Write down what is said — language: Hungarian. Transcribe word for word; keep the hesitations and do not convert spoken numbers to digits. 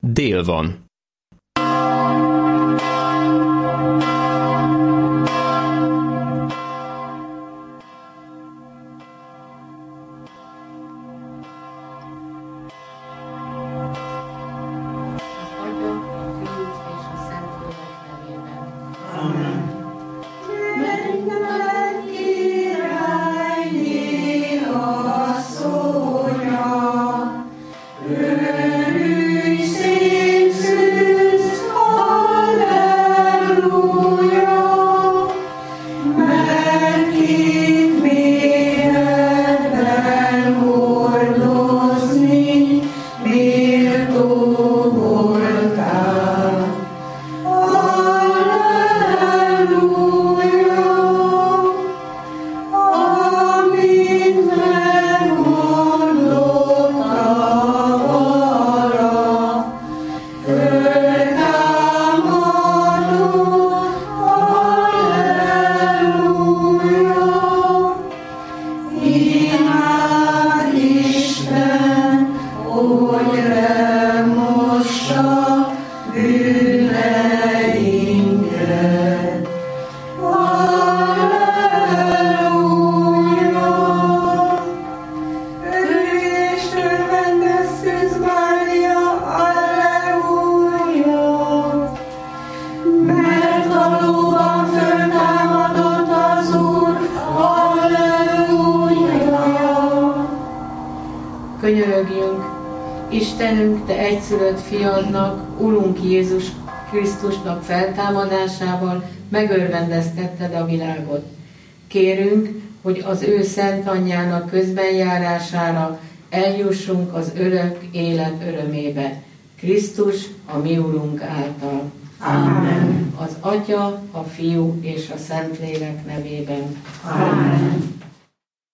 dél van. Könyörögjünk, Istenünk, Te egyszülött fiadnak, Urunk Jézus Krisztusnak feltámadásával megörvendeztetted a világot. Kérünk, hogy az ő szent anyjának közbenjárására eljussunk az örök élet örömébe. Krisztus, a mi Urunk által. Amen. Az Atya, a Fiú és a Szentlélek nevében. Amen.